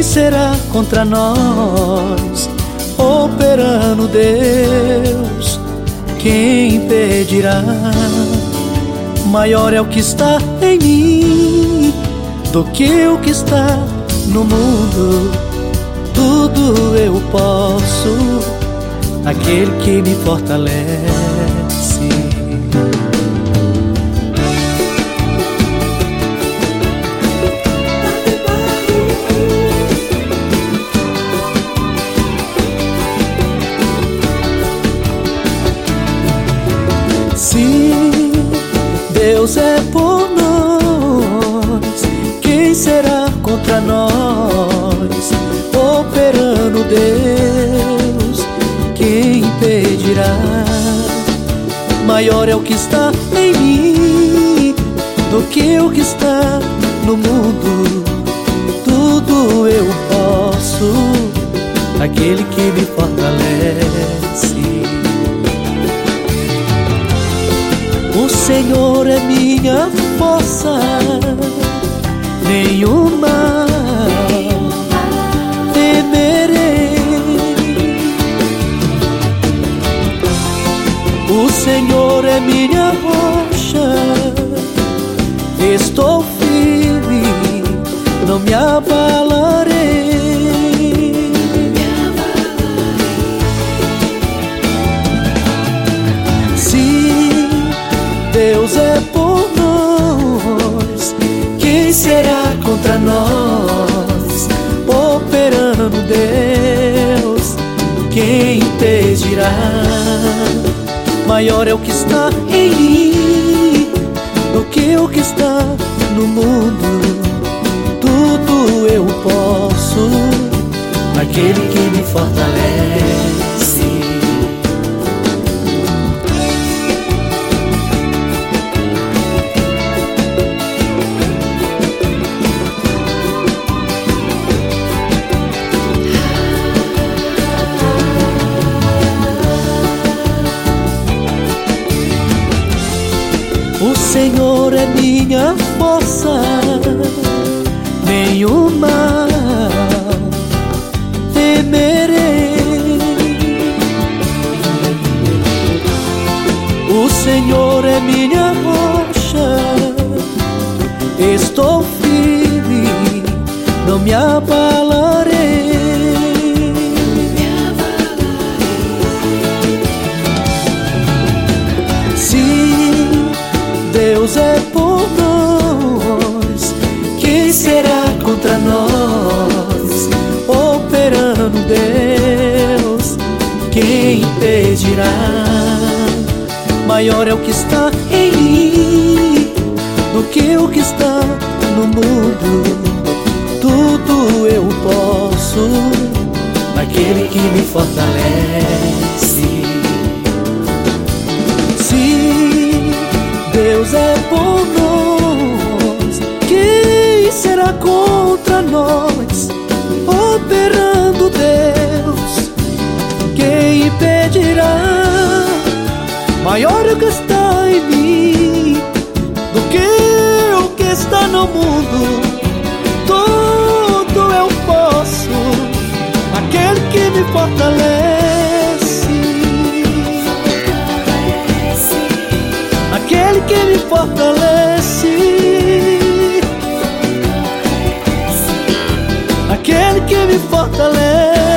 será contra nós? Operando Deus, quem impedirá? Maior é o que está em mim do que o que está no mundo. Tudo eu posso naquele que me fortalece. Se Deus é por nós, quem será contra nós? Operando Deus, quem impedirá? Maior é o que está em mim do que o que está no mundo. Tudo eu posso naquele que me fortalece. O Senhor é minha força, nenhuma temerei. O Senhor é minha rocha, estou firme, não me abalarei. Deus é por nós, quem será contra nós? Operando Deus, quem impedirá? Maior é o que está em mim do que o que está no mundo. Tudo eu posso naquele que me fortalece. O Senhor é minha força, nenhuma temerei. O Senhor é minha rocha, estou firme, não me abalarei. Deus é por nós, quem será contra nós? Operando Deus, quem impedirá? Maior é o que está em mim do que o que está no mundo. Tudo eu posso naquele que me fortalece. Deus é por nós, quem será contra nós? Operando Deus, quem impedirá? Maior é o que está em mim do que o que está no mundo. Tudo eu posso naquele que me fortalece. Aquele que me fortalece, aquele que me fortalece.